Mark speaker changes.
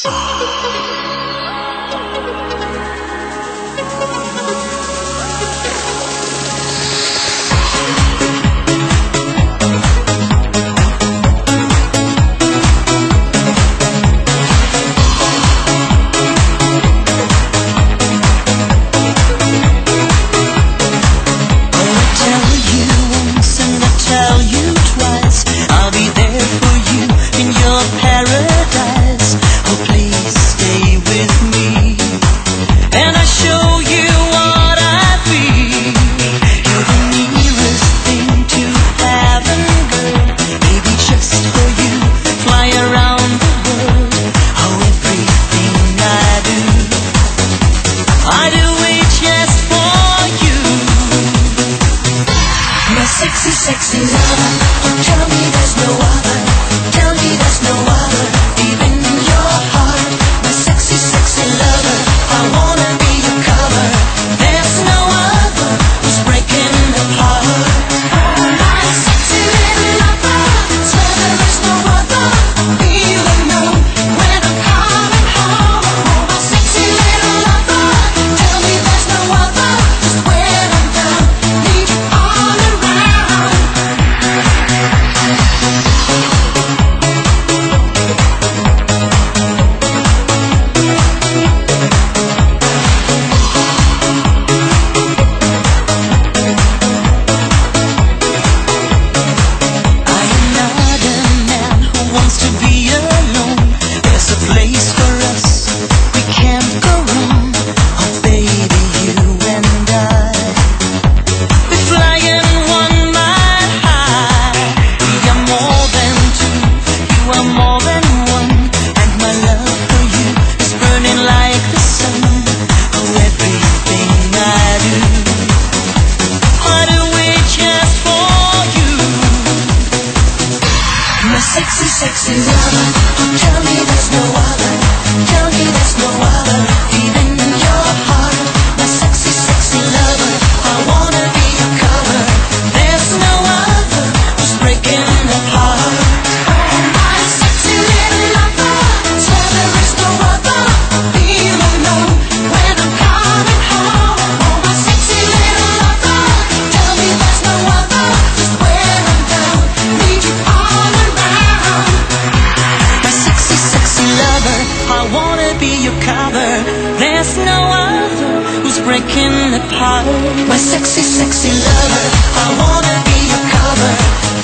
Speaker 1: Sexy lover, oh tell me there's no other, tell me there's no other, even in your heart. My sexy, sexy lover, I wanna be your cover. There's no other who's breaking apart. My sexy little lover, swear there is no other, feel alone when I'm coming home. My sexy little lover, tell me there's no other, just when I'm down, need you all around. Sexy, sexy lover, oh tell me there's no other, tell me there's no other, even in your heart. My sexy, sexy lover, I wanna be your cover. There's no other who's breaking apart. Oh my sexy little lover, swear there is no other, feel alone when I'm coming home. Oh my sexy little lover, tell me there's no other, just when I'm down, need you all around. My sexy, sexy lover, I wanna be your cover. There's no other who's breaking apart. My sexy, sexy lover, I wanna be your cover.